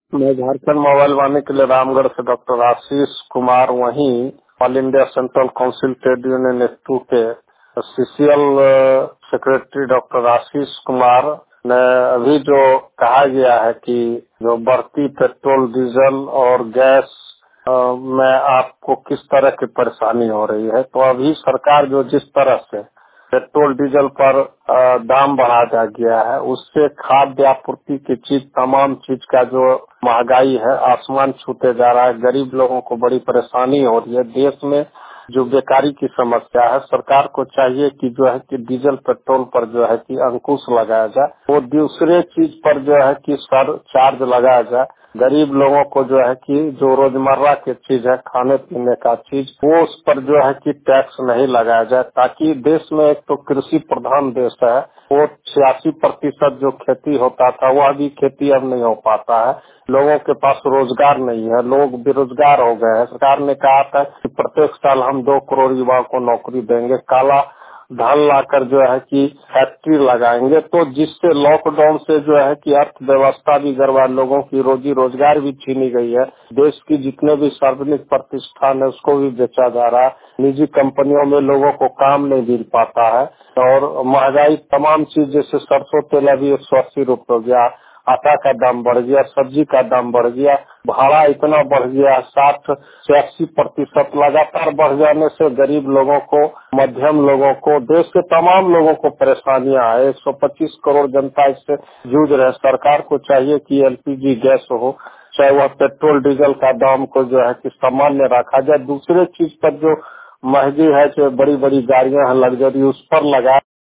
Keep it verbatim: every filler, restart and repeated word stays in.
मैं झारखंड मोबाइल वाले के लिए रामगढ़ से डॉक्टर आशीष कुमार, वहीं All India Central Council Trade Union टू के CCL secretary doctor Ashish Kumar ने अभी जो कहा गया है कि जो बढ़ती पेट्रोल डीजल और गैस अ, में आपको किस तरह की परेशानी हो रही है, तो अभी सरकार जो जिस तरह से पेट्रोल डीजल पर अ, दाम बढ़ा दिया गया है, उससे खाद्य आपूर्ति की चीज, तमाम चीज का जो महंगाई है आसमान छूते जा रहा है। गरीब लोगों को बड़ी परेशानी हो रही है। देश में जो बेकारी की समस्या है, सरकार को चाहिए कि जो है कि डीजल पेट्रोल पर जो है कि अंकुश लगाया जाए, वो दूसरे चीज पर जो है कि सर चार्ज लगाया जाए। गरीब लोगों को जो है कि जो रोजमर्रा की चीज है, खाने पीने का चीज, वो उस पर जो है कि टैक्स नहीं लगाया जाए, ताकि देश में एक तो कृषि प्रधान देश है, वो छियासी प्रतिशत जो खेती होता था वह भी खेती अब नहीं हो पाता है। लोगों के पास रोजगार नहीं है, लोग बेरोजगार हो गए हैं। सरकार ने कहा था कि प्रत्येक साल हम दो करोड़ युवाओं को नौकरी देंगे, काला धन लाकर जो है कि फैक्ट्री लगाएंगे, तो जिससे लॉकडाउन से जो है कि अर्थव्यवस्था भी गड़बड़ा, लोगों की रोजी रोजगार भी छीनी गई है। देश की जितने भी सार्वजनिक प्रतिष्ठान है उसको भी बेचा जा रहा है। निजी कंपनियों में लोगों को काम नहीं मिल पाता है और महंगाई तमाम चीज, जैसे सरसों तेल अभी एक सौ अस्सी रूपये हो गया, आटा का दाम बढ़ गया, सब्जी का दाम बढ़ गया, भाड़ा इतना बढ़ गया, साठ से अस्सी प्रतिशत लगातार बढ़ जाने से गरीब लोगों को, मध्यम लोगों को, देश के तमाम लोगों को परेशानियां है। एक सौ पच्चीस करोड़ जनता इससे जूझ रहे। सरकार को चाहिए कि एलपीजी गैस हो, चाहे वह पेट्रोल डीजल का दाम को जो है कि सामान्य रखा जाए। दूसरे चीज पर जो महंगी है, जो बड़ी बड़ी गाड़ियां हैं लग्जरी, उस पर लगा